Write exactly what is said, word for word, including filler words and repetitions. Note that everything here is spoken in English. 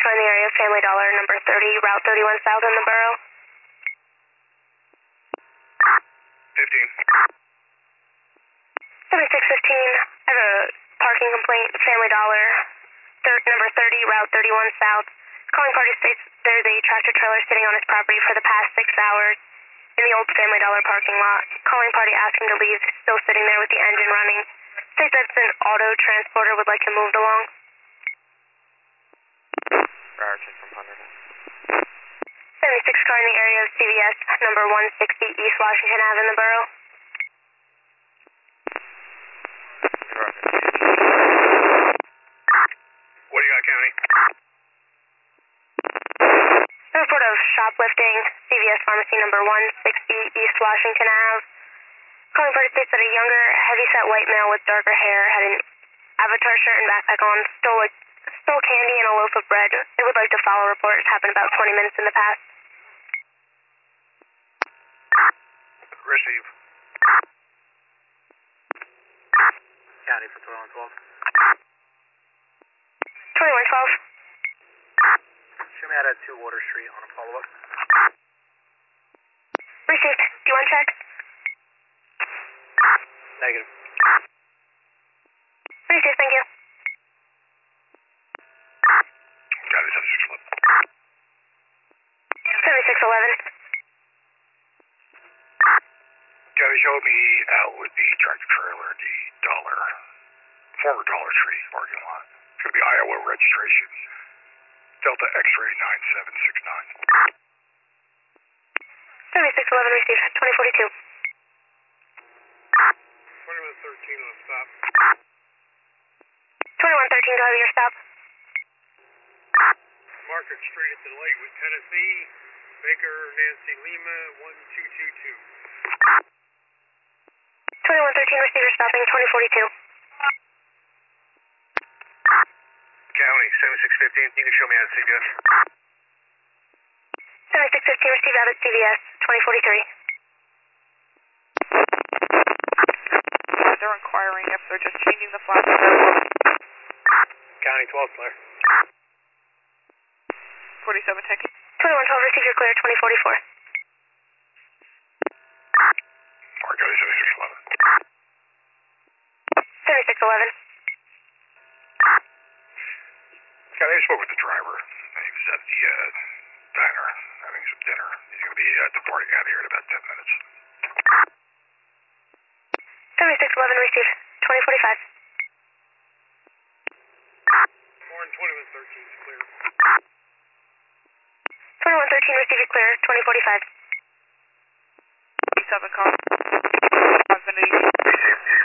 in the area of Family Dollar, number thirty, Route thirty-one South in the borough. fifteen. seventy-six fifteen, I have a parking complaint, Family Dollar, thir number thirty, Route thirty-one South. Calling party states there's a tractor trailer sitting on his property for the past six hours in the old Family Dollar parking lot. Calling party asking to leave, still sitting there with the engine running. States that's an auto transporter, would like him moved along. Raritan from Hundred. seventy-six car in the area of C V S, number one sixty East Washington Avenue in the borough. What do you got, County? A report of shoplifting, C V S Pharmacy number one sixty East Washington Avenue. Calling party states that a younger, heavy-set white male with darker hair had an avatar shirt and backpack on, stole, a, stole candy and a loaf of bread. It would like to file a report. It's happened about twenty minutes in the past. Receive. County for twenty-one twelve. twenty-one twelve. Show me out at two Water Street on a follow-up. Received. Do you want to check? Negative. Received, thank you. County seventy-six eleven. seventy-six eleven. County showed me out with the tractor trailer at the Dollar, former Dollar Tree parking lot. It's going to be Iowa registration. Delta X-ray nine seven six nine. seventy-six eleven received. twenty forty-two. twenty-one thirteen on stop. twenty-one thirteen, go ahead with your stop. Market Street at the Lakewood, Tennessee. Baker Nancy Lima one two two two. twenty-one thirteen receiver stopping. twenty forty-two. County seventy-six fifteen. You can show me out at C V S. seventy-six fifteen received out at C V S. twenty forty-three. They're inquiring if they're just changing the flash. County twelve clear. forty-seven taking. twenty-one twelve received, you're clear. twenty forty-four. Mark County seventy-six eleven. seventy-six eleven. County, I spoke with the driver. He was at the uh, diner having some dinner. He's going to be uh, departing out of here in about ten minutes. seventy-six eleven received. twenty forty-five. Warren twenty-one thirteen is clear. twenty-one thirteen received, you're clear. twenty forty-five. seven car. I've been Received.